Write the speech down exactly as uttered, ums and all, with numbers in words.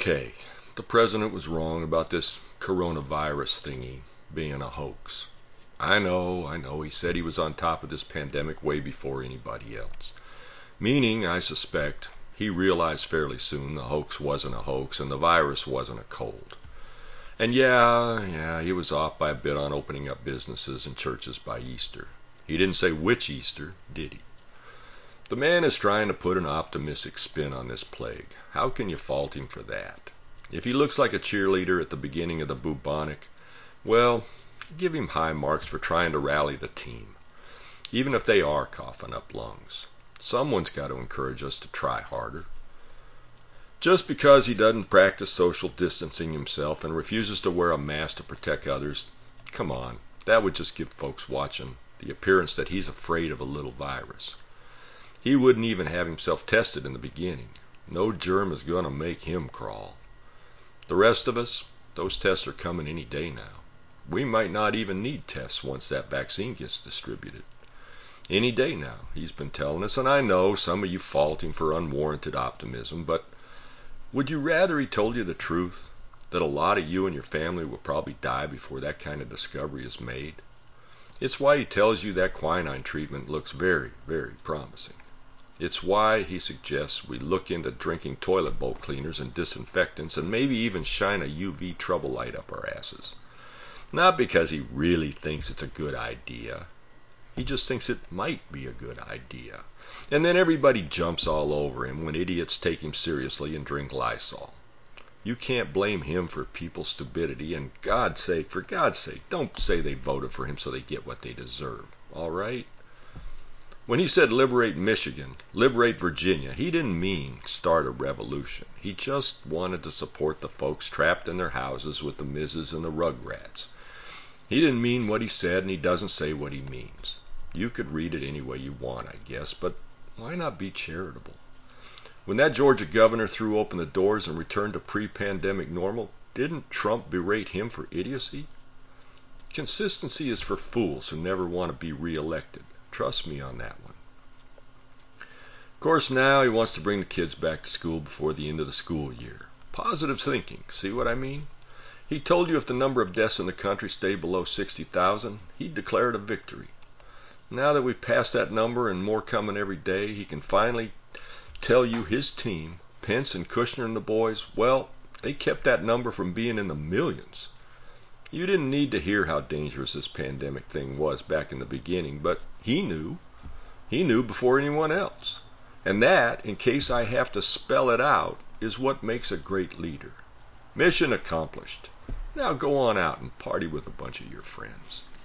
Okay, the president was wrong about this coronavirus thingy being a hoax. I know, I know, he said he was on top of this pandemic way before anybody else. Meaning, I suspect, he realized fairly soon the hoax wasn't a hoax and the virus wasn't a cold. And yeah, yeah, he was off by a bit on opening up businesses and churches by Easter. He didn't say which Easter, did he? The man is trying to put an optimistic spin on this plague. How can you fault him for that? If he looks like a cheerleader at the beginning of the bubonic, well, give him high marks for trying to rally the team, even if they are coughing up lungs. Someone's got to encourage us to try harder. Just because he doesn't practice social distancing himself and refuses to wear a mask to protect others, come on, that would just give folks watching the appearance that he's afraid of a little virus. He wouldn't even have himself tested in the beginning. No germ is going to make him crawl. The rest of us, those tests are coming any day now. We might not even need tests once that vaccine gets distributed. Any day now, he's been telling us, and I know some of you fault him for unwarranted optimism, but would you rather he told you the truth, that a lot of you and your family will probably die before that kind of discovery is made? It's why he tells you that quinine treatment looks very, very promising. It's why he suggests we look into drinking toilet bowl cleaners and disinfectants and maybe even shine a U V trouble light up our asses. Not because he really thinks it's a good idea. He just thinks it might be a good idea. And then everybody jumps all over him when idiots take him seriously and drink Lysol. You can't blame him for people's stupidity, and God's sake, for God's sake, don't say they voted for him so they get what they deserve, all right? When he said liberate Michigan, liberate Virginia, he didn't mean start a revolution. He just wanted to support the folks trapped in their houses with the Misses and the Rugrats. He didn't mean what he said, and he doesn't say what he means. You could read it any way you want, I guess, but why not be charitable? When that Georgia governor threw open the doors and returned to pre-pandemic normal, didn't Trump berate him for idiocy? Consistency is for fools who never want to be reelected. Trust me on that one. Of course, now he wants to bring the kids back to school before the end of the school year. Positive thinking, see what I mean? He told you if the number of deaths in the country stayed below sixty thousand, he'd declare it a victory. Now that we've passed that number and more coming every day, he can finally tell you his team, Pence and Kushner and the boys, well, they kept that number from being in the millions. You didn't need to hear how dangerous this pandemic thing was back in the beginning, but he knew. He knew before anyone else. And that, in case I have to spell it out, is what makes a great leader. Mission accomplished. Now go on out and party with a bunch of your friends.